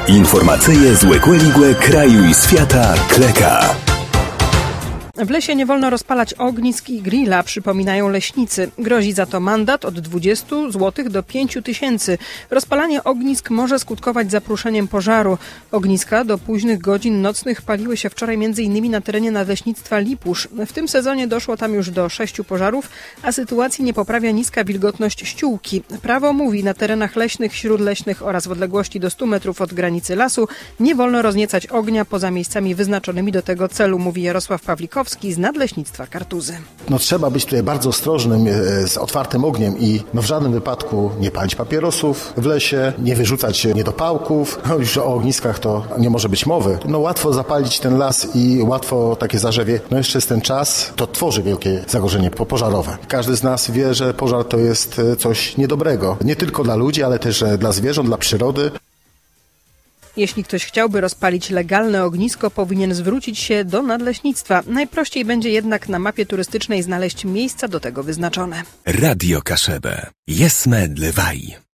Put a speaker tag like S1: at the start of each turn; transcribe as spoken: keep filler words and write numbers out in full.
S1: Informacyje z Łekłe kraju i świata Kleka.
S2: W lesie nie wolno rozpalać ognisk i grilla, przypominają leśnicy. Grozi za to mandat od dwudziestu złotych do pięciu tysięcy. Rozpalanie ognisk może skutkować zapruszeniem pożaru. Ogniska do późnych godzin nocnych paliły się wczoraj między innymi na terenie nadleśnictwa Lipusz. W tym sezonie doszło tam już do sześciu pożarów, a sytuacji nie poprawia niska wilgotność ściółki. Prawo mówi, na terenach leśnych, śródleśnych oraz w odległości do stu metrów od granicy lasu nie wolno rozniecać ognia poza miejscami wyznaczonymi do tego celu, mówi Jarosław Pawlikowski z Nadleśnictwa Kartuzy.
S3: No, trzeba być tutaj bardzo ostrożnym z otwartym ogniem i no, w żadnym wypadku nie palić papierosów w lesie, nie wyrzucać niedopałków. No, już o ogniskach to nie może być mowy. No, łatwo zapalić ten las i łatwo takie zarzewie. No jeszcze jest ten czas, to tworzy wielkie zagrożenie pożarowe. Każdy z nas wie, że pożar to jest coś niedobrego. Nie tylko dla ludzi, ale też dla zwierząt, dla przyrody.
S2: Jeśli ktoś chciałby rozpalić legalne ognisko, powinien zwrócić się do nadleśnictwa. Najprościej będzie jednak na mapie turystycznej znaleźć miejsca do tego wyznaczone.
S1: Radio Kaszebę. Jesme dlewaj.